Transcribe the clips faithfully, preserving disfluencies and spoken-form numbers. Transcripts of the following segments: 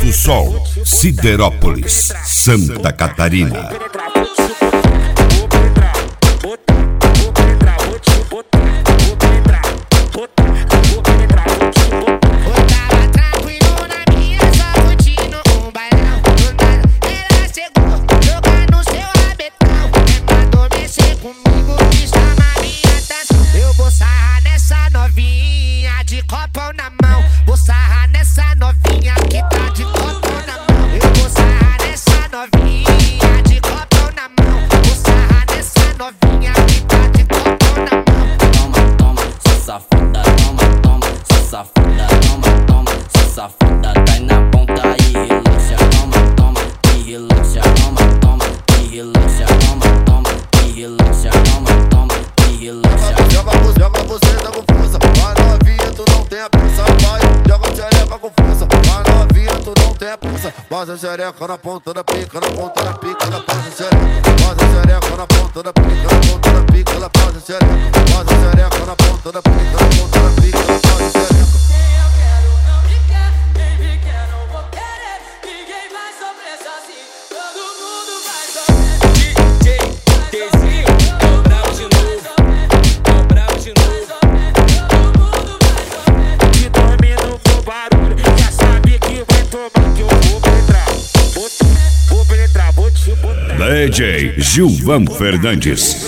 Alto Sol, Siderópolis, Santa Catarina. Safada, cai na ponta e relaxa, toma, toma, e relaxa, toma, toma, e relaxa, toma, toma, e relaxa, toma, toma, e relaxa. Joga, joga você tá com força, vai novinha, tu não tem a pressa, vai. Joga xereca com força, vai novinha, tu não tem a pressa. Faz a xereca na ponta da pica, na ponta da pica, ela faz a xereca. Faz a xereca na ponta da pica, na ponta da pica, ela faz a xereca. Faz a xereca na ponta da pica, na ponta da pica, ela faz a xereca. D J Gilvan Fernandes.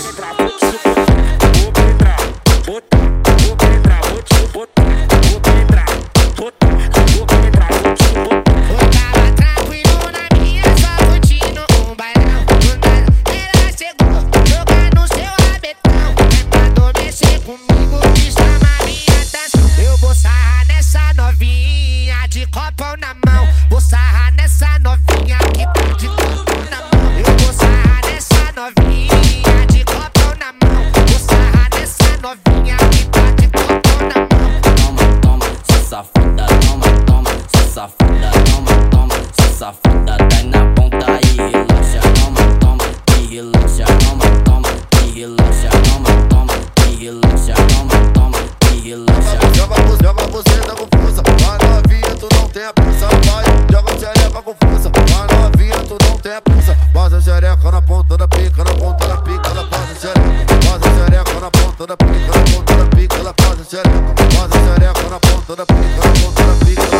Safada, toma, toma, safada, toma, toma, safada, cai na ponta e relaxa, toma, toma, e relaxa, toma, toma, e relaxa, toma, toma, e relaxa, toma, toma, e relaxa. Joga, joga você tá com força, vai novinha, tu não tem a pressa, vai. Joga xereca com força, vai novinha, tu não tem a pressa. Faz a xereca na ponta da pica, na ponta da pica, ela faz a xereca. Faz a xereca na ponta da pica, na ponta da pica, ela faz a xereca. Faz a xereca na ponta da pica, na ponta da pica.